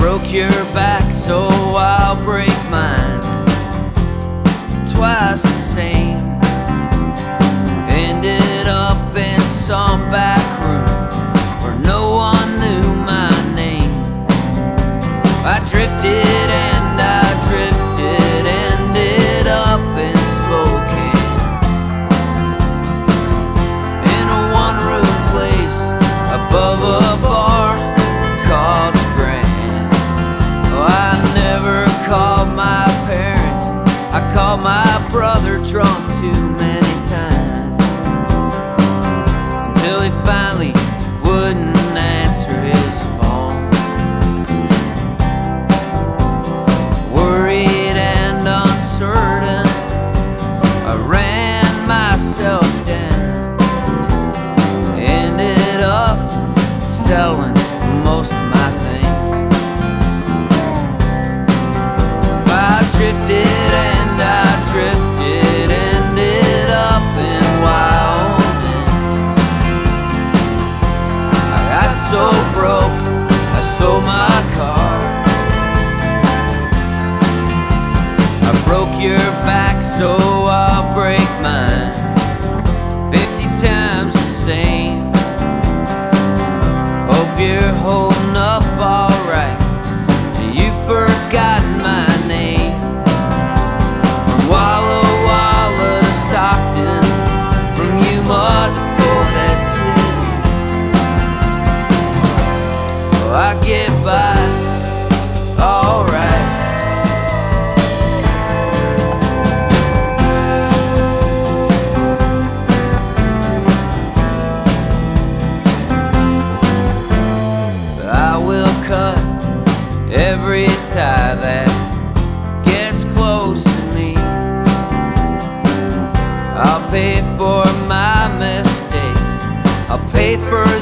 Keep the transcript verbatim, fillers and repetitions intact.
broke your back, so I'll break mine. Twice the same. Ended up in some back room where no one knew my name. I drifted and I drifted, ended up in Spokane, in a one-room place above a bar called the Grand. Oh, I never called my parents, I called my brother drunk too many times, until he finally wouldn't answer his phone. Worried and uncertain, I ran myself down, ended up selling most of my things. I drifted and I drifted, ended up in Wyoming. I got so broke, I sold my car. I broke your back, so I'll break mine. Fifty times the same. Hope you're holding up alright. You've forgotten my name. From Walla Walla to Stockton, from Yuma to Bullhead City. Oh, I get by alright. But I will cut every tie that gets close to me. I'll pay for my mistakes, I'll pay for